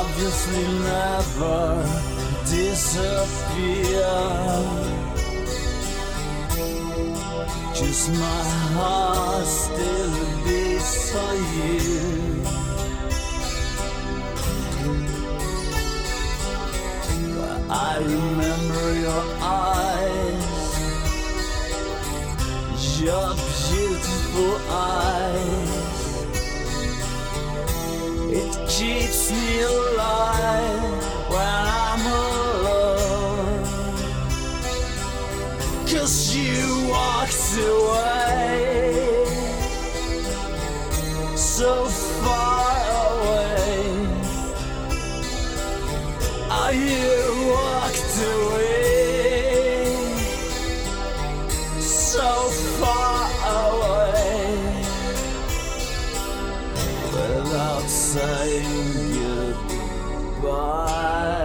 obviously never disappear. Just my heart still beats for you. I remember your eyes, your beautiful eyes. It keeps me alive when I'm alone. 'Cause you walked away, so far away. You walked away, so far away, without saying goodbye.